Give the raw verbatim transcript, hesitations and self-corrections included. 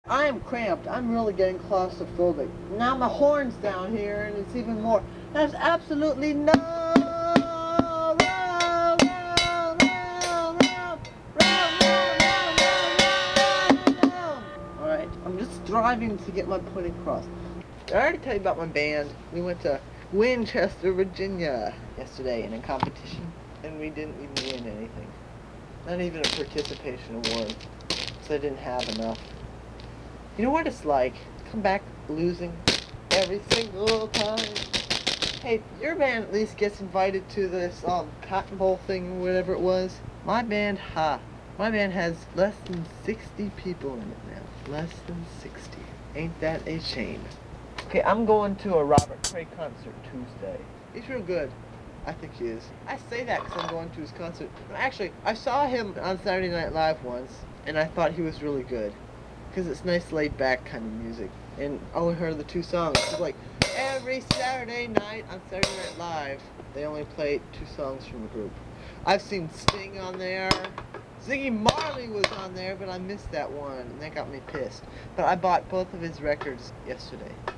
I am cramped. I'm really getting claustrophobic. Now my horn's down here and it's even more. There's absolutely no room, room, room, room, room, room, room, room. Alright, I'm just striving to get my point across. I already tell you about my band. We went to Winchester, Virginia yesterday in a competition and we didn't even win anything. Not even a participation award. So I didn't have enough. You know what it's like? Come back losing every single time. Hey, your band at least gets invited to this um Cotton Bowl thing, whatever it was. My band, ha. My band has less than sixty people in it now. Less than sixty. Ain't that a shame? Okay, I'm going to a Robert Cray concert Tuesday. He's real good. I think he is. I say that because I'm going to his concert. Actually, I saw him on Saturday Night Live once, and I thought he was really good. Because it's nice laid-back kind of music. And I only heard the two songs. It's like, every Saturday night on Saturday Night Live, they only play two songs from the group. I've seen Sting on there. Ziggy Marley was on there, but I missed that one, and that got me pissed. But I bought both of his records yesterday.